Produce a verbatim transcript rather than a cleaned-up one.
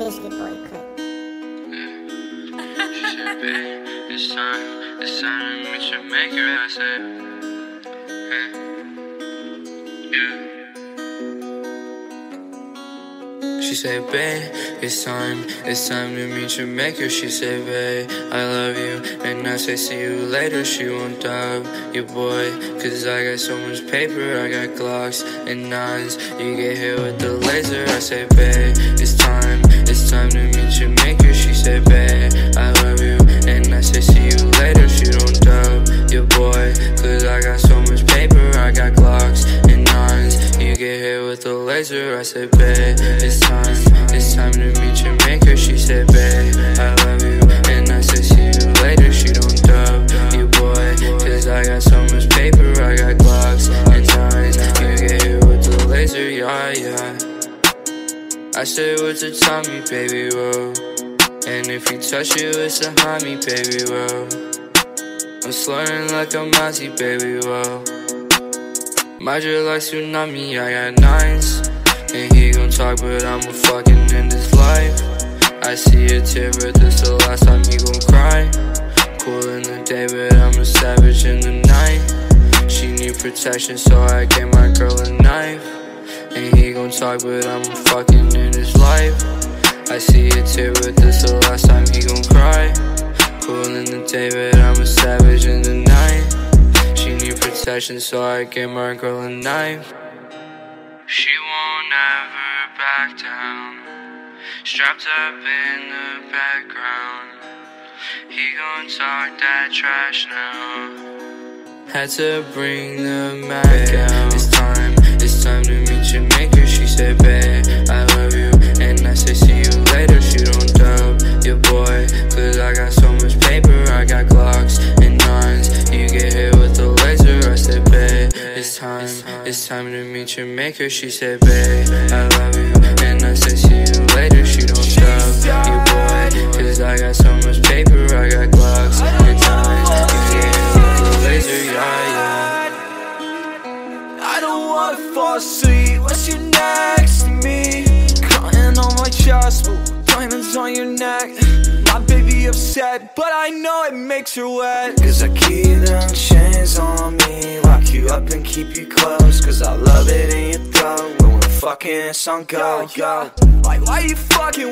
Basically boy clip. She said, babe, it's time, it's time to meet your maker. I said, hey, yeah. She said, babe, it's time, it's time to meet your maker. She said, babe, I love you. And I say, see you later. She won't dub your boy, cause I got so much paper. I got Glocks and nines. You get hit with the laser. I say, babe, it's time, it's time to meet your maker. She said, babe, I love you. And I say, see you later. She don't dub your boy, cause I got so much paper. I got Glocks and nines. You get hit with the laser. I said, babe, it's time, it's time to meet your maker. She said, babe, I love you. And I said, see you later. She don't dub your boy, cause I got so much paper. I got Glocks and nines. You get hit with the laser, yeah, yeah. I said, what's the Tommy, baby, whoa. And if you touch it, it's a homie, baby, whoa. I'm slurring like a Mozzie, baby, whoa. My drip like tsunami, I got nines. And he gon' talk, but I'ma fucking end his life. I see a tear, but this the last time he gon' cry. Cool in the day, but I'm a savage in the night. She need protection, so I gave my girl a knife. And he gon' talk, but I'ma fucking end his life. I see a tear, but this the last time he gon' cry. Cool in the day, but I'm a savage in the night. She need protection, so I gave my girl a knife. She won't ever back down. Strapped up in the background. He gon' talk that trash now. Had to bring the Mac out. It's time, it's time to meet your maker. She said, babe, I love you. And I say, see you later. She don't dub your boy, cause I got so much paper. I got Glocks and nines. You get hit with the laser. I said, babe, it's time, it's time to meet your maker. She said, babe, I love you. And I said, see you later. She don't dub your boy, cause I got so much paper. I got Glocks and nines. You get hit with the laser, yeah, yeah. I don't wanna fall asleep once you're next to me. Crying on my chest, diamonds on your neck. My baby upset, but I know it makes her wet. Cause I keep them chains on me, lock you up and keep you close. Cause I love it in your throat when we're fucking, it's on go, go. Like, why you fucking